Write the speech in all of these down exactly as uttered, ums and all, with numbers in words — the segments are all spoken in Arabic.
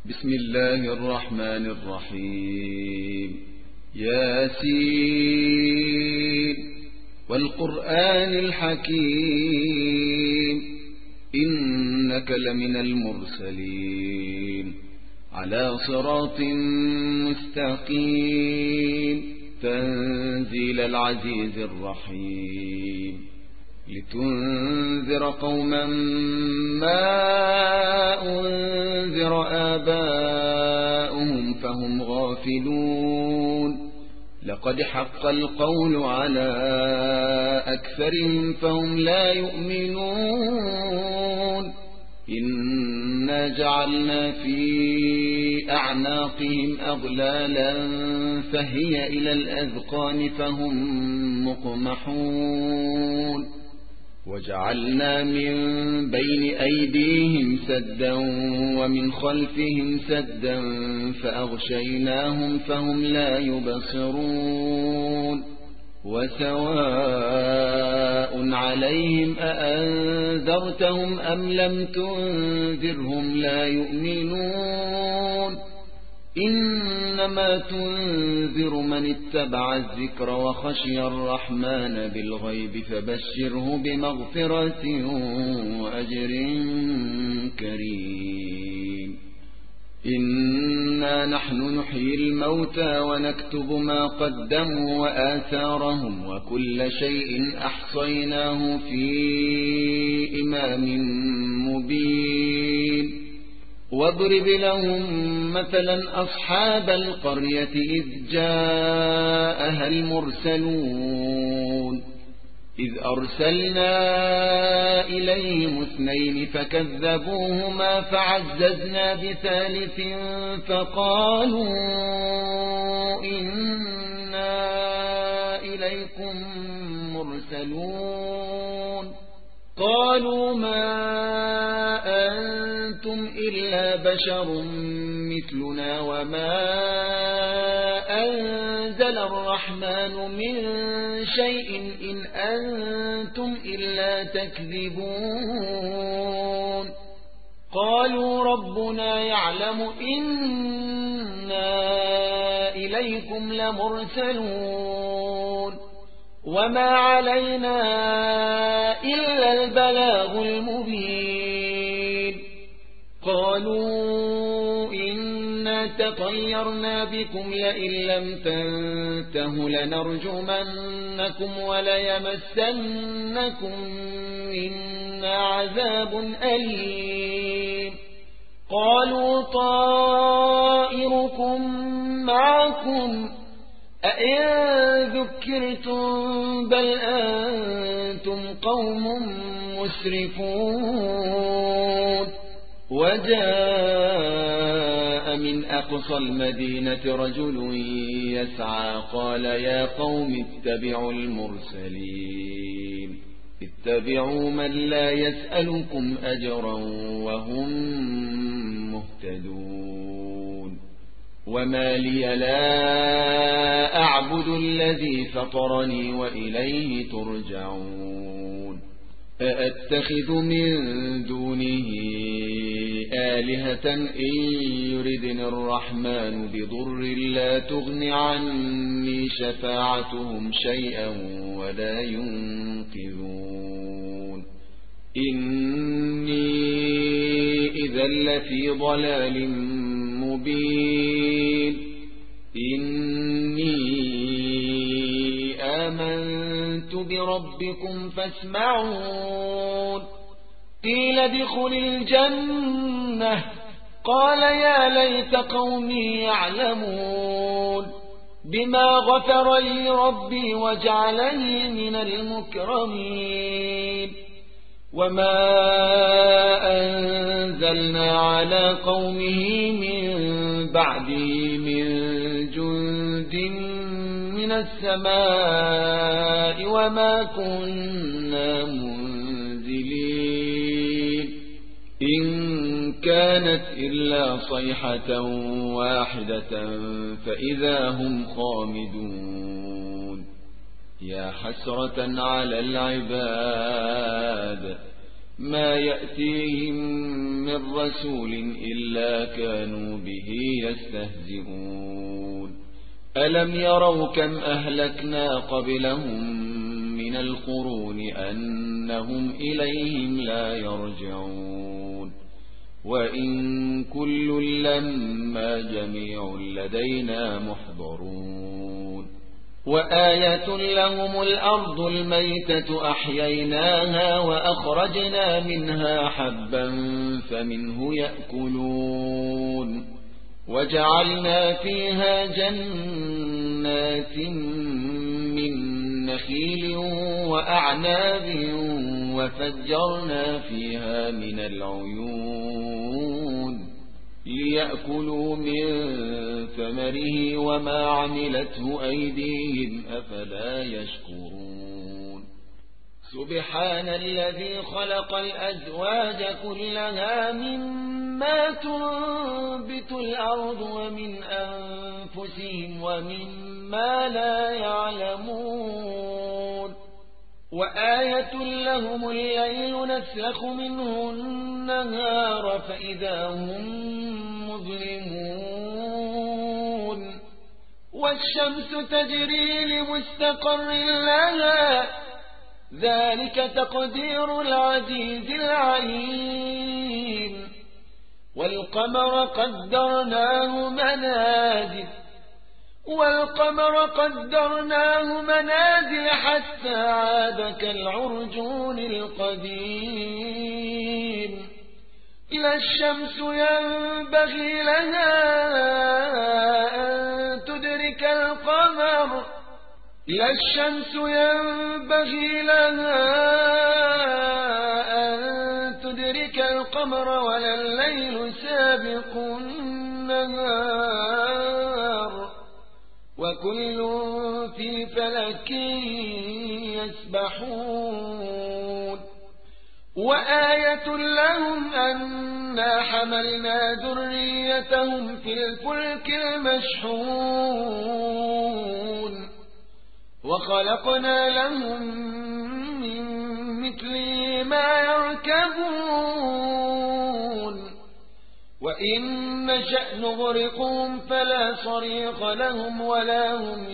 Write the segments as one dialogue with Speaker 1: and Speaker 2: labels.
Speaker 1: بسم الله الرحمن الرحيم. ياسين والقرآن الحكيم إنك لمن المرسلين على صراط مستقيم تنزيل العزيز الرحيم لتنذر قوما ما أنذر آباؤهم فهم غافلون لقد حق القول على أكثرهم فهم لا يؤمنون إنا جعلنا في أعناقهم أغلالا فهي إلى الأذقان فهم مقمحون وجعلنا من بين أيديهم سدا ومن خلفهم سدا فأغشيناهم فهم لا يبصرون وسواء عليهم أأنذرتهم أم لم تنذرهم لا يؤمنون إنما تنذر من اتبع الذكر وخشي الرحمن بالغيب فبشره بمغفرة وأجر كريم. إنا نحن نحيي الموتى ونكتب ما قدموا وآثارهم وكل شيء أحصيناه في إمام مبين واضرب لهم مثلا أصحاب القرية إذ جاءها المرسلون إذ أرسلنا إليهم اثنين فكذبوهما فعززنا بثالث فقالوا إنا إليكم مرسلون قالوا ما أنتم إلا بشر مثلنا وما أنزل الرحمن من شيء إن أنتم إلا تكذبون قالوا ربنا يعلم إنا إليكم لمرسلون وما علينا إلا البلاغ المبين قالوا إنا تطيرنا بكم لئن لم تنتهوا لنرجمنكم وليمسنكم منا عذاب أليم قالوا طائركم معكم أئن ذكرتم بل أنتم قوم مسرفون وجاء من أقصى المدينة رجل يسعى قال يا قوم اتبعوا المرسلين اتبعوا من لا يسألكم أجرا وهم مهتدون وما لي لا أعبد الذي فطرني وإليه ترجعون أأتخذ من دونه آلهة إن يردني الرحمن بضر لا تغن عني شفاعتهم شيئا ولا ينقذون إني إذا لفي ضلال مبين إني آمنت بربكم فاسمعون قيل ادخل الجنة قال يا ليت قومي يعلمون بما غفر لي ربي وجعلني من المكرمين وما أنزلنا على قومه من بعده من جند من السماء وما كنا منزلين إن كانت إلا صيحة واحدة فإذا هم خامدون يا حسرة على العباد ما يأتيهم من رسول إلا كانوا به يستهزئون ألم يروا كم أهلكنا قبلهم من القرون أنهم إليهم لا يرجعون وإن كل لما جميع لدينا محضرون وآية لهم الأرض الميتة أحييناها وأخرجنا منها حبا فمنه يأكلون وجعلنا فيها جنات من نخيل وأعناب وفجرنا فيها من العيون ليأكلوا من ثمره وما عملته أيديهم أفلا يشكرون سبحان الذي خلق الأزواج كلها مما تنبت الأرض ومن أنفسهم ومما لا يعلمون وآية لهم الليل نسلخ منه النهار فإذا هم مظلمون والشمس تجري لمستقر لها ذلك تقدير العزيز العليم والقمر قدرناه منازل والقمر قدرناه منازل حتى عاد كالعرجون القديم لا الشمس ينبغي لها أن تدرك القمر لا الشمس ينبغي لها أن تدرك القمر ولا الليل سابق النهار وكل في فلك يسبحون وآية لهم أنا حملنا ذريتهم في الفلك المشحون وخلقنا لهم من مثله ما يركبون وإن نشأ نغرقهم فلا صريخ لهم ولا هم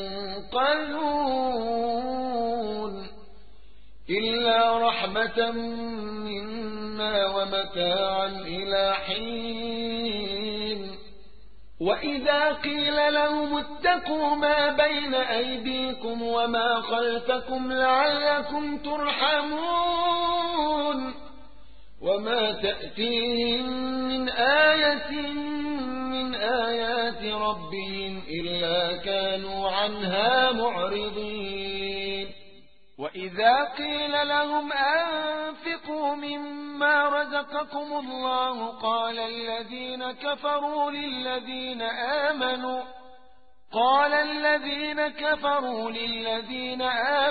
Speaker 1: ينقذون إلا رحمة منا ومتاعا إلى حين وإذا قيل لهم اتقوا ما بين أيديكم وما خلفكم لعلكم ترحمون وما تأتيهم من آية من آيات ربهم إلا كانوا عنها معرضين وإذا قيل لهم أنفقوا مما رزقكم الله قال الذين كفروا للذين آمنوا قال الذين كفروا للذين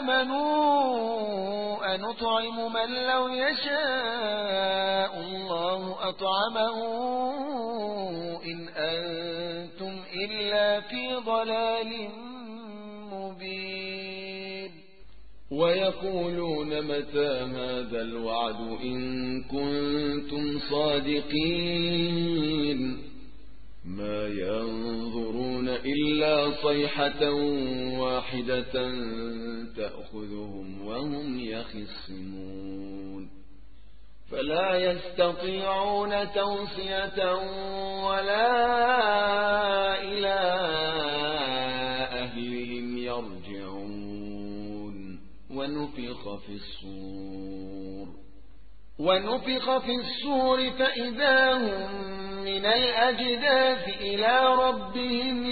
Speaker 1: آمنوا أنطعم من لو يشاء الله أطعمه إن أنتم إلا في ضلال مبين ويقولون متى هذا الوعد إن كنتم صادقين ما ينظرون إلا صيحة واحدة تأخذهم وهم يخصمون فلا يستطيعون توصية ولا إلى أهلهم يرجعون ونفخ في الصور ونفخ في الصور فإذا هم من الأجداث إلى ربهم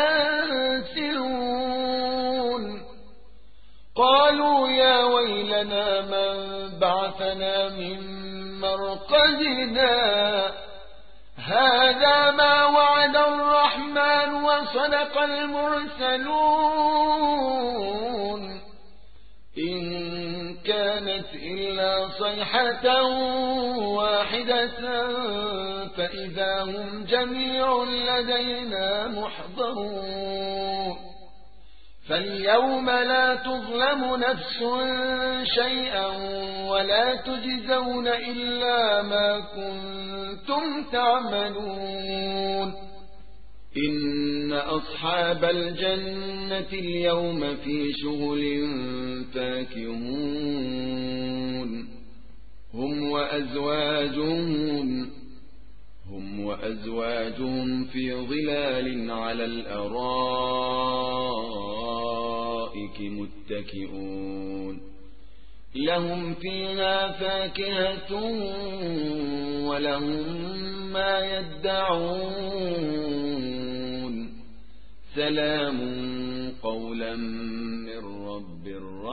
Speaker 1: ينسلون قالوا يا ويلنا من بعثنا من مرقدنا هذا ما وعد الرحمن وصدق المرسلون إن كانت إلا صيحة واحدة فإذا هم جميع لدينا محضرون فاليوم لا تظلم نفس شيئا ولا تجزون إلا ما كنتم تعملون إن أصحاب الجنة اليوم في شغل فاكهون هم وأزواجهم هم وأزواجهم في ظلال على الأرائك متكئون لهم فيها فاكهة ولهم ما يدعون سلام قولا من رب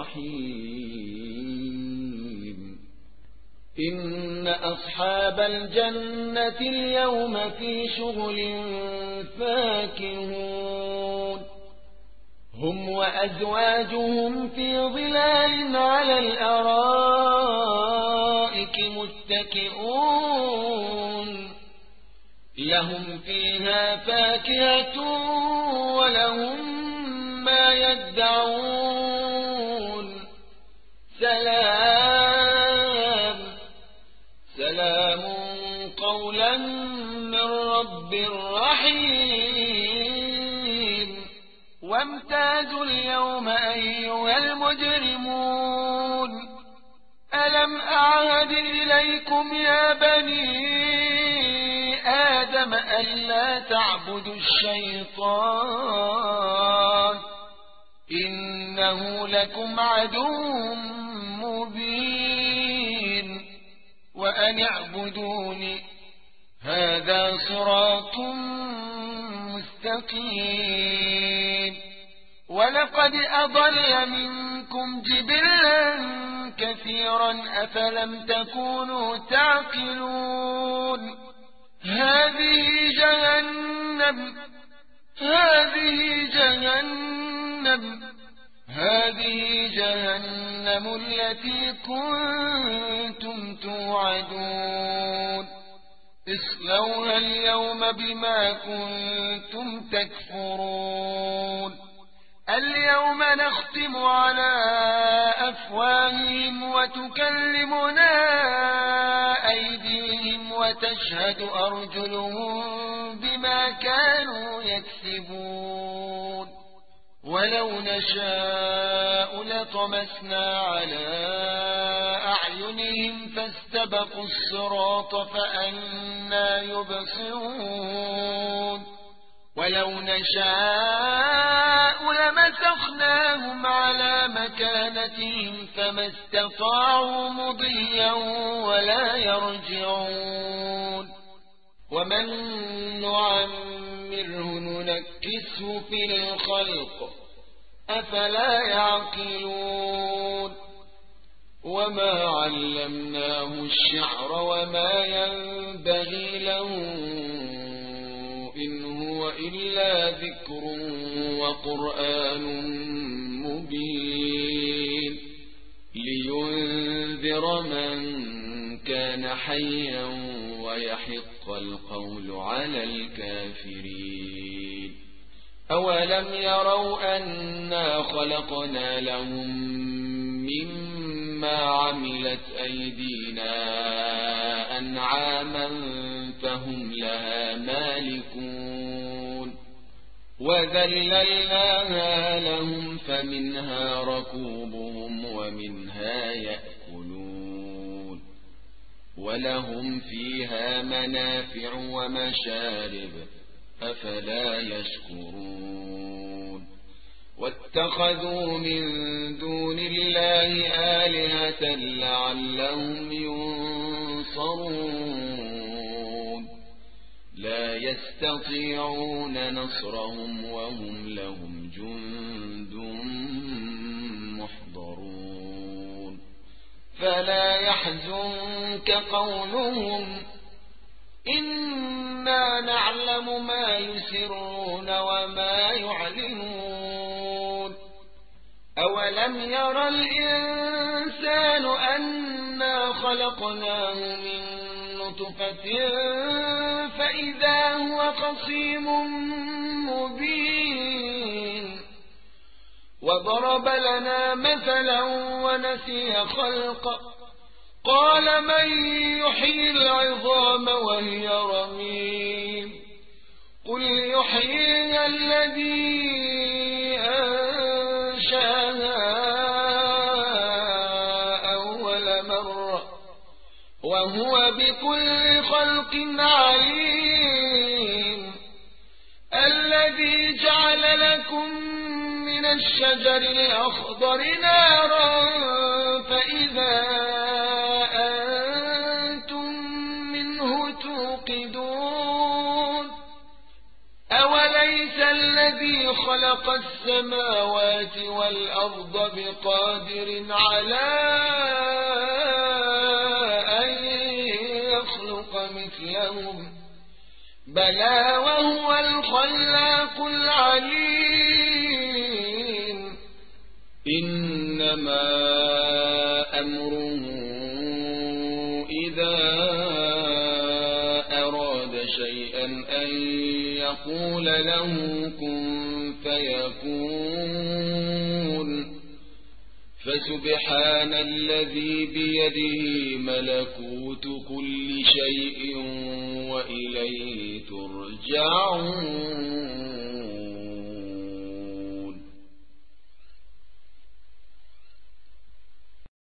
Speaker 1: رحيم إن أصحاب الجنة اليوم في شغل فاكهون هم وأزواجهم في ظلال على الأرائك متكئون لهم فيها فاكهة ولهم ما يدعون سلام سلام قولا من رب رحيم وامتازوا اليوم أيها المجرمون ألم أعهد إليكم يا بني آدم ألا تعبدوا الشيطان إنه لكم عدو مبين وأن اعبدوني هذا صراط مستقيم ولقد أضل منكم جبلا كثيرا أفلم تكونوا تعقلون هذه جهنم هذه جهنم هذه جهنم التي كنتم توعدون اصلوها اليوم بما كنتم تكفرون اليوم نختم على أفواههم وتكلمنا أيديهم وتشهد أرجلهم بما كانوا يكسبون ولو نشاء لطمسنا على أعينهم فاستبقوا الصراط فأنى يبصرون ولو نشاء لمسخناهم على مكانتهم فما استطاعوا مضيا ولا يرجعون ومن نعمره ننكسه في الخلق أفلا يعقلون وما علمناه الشعر وما ينبغي له إن هو إلا ذكر وقرآن مبين لينذر من كان حيا ويحق القول على الكافرين أولم يروا أنا خلقنا لهم مما عملت أيدينا أنعاما فهم لها مالكون وذللناها لهم فمنها ركوبهم ومنها يأكلون ولهم فيها منافع ومشارب أفلا يشكرون واتخذوا من دون الله آلهة لعلهم ينصرون لا يستطيعون نصرهم وهم لهم جند محضرون فلا يحزنك قولهم إنا نعلم ما يسرون وما يعلنون أولم يرى الإنسان أنا خلقناه من نطفة فإذا هو خصيم مبين وضرب لنا مثلا ونسي خلقه قال من يحيي العظام وهي رميم قل يحييها الذي أنشأها أول مرة وهو بكل خلق عليم الذي جعل لكم من الشجر الأخضر نارا فإذا أنتم منه توقدون أوليس الذي خلق السماوات والأرض بقادر على أن يخلق مثلهم بلى وهو الخلاق العليم إنما أمره إذا أراد شيئا أن يقول له كن فيكون فسبحان الذي بيده ملكوت كل شيء وإليه ترجعون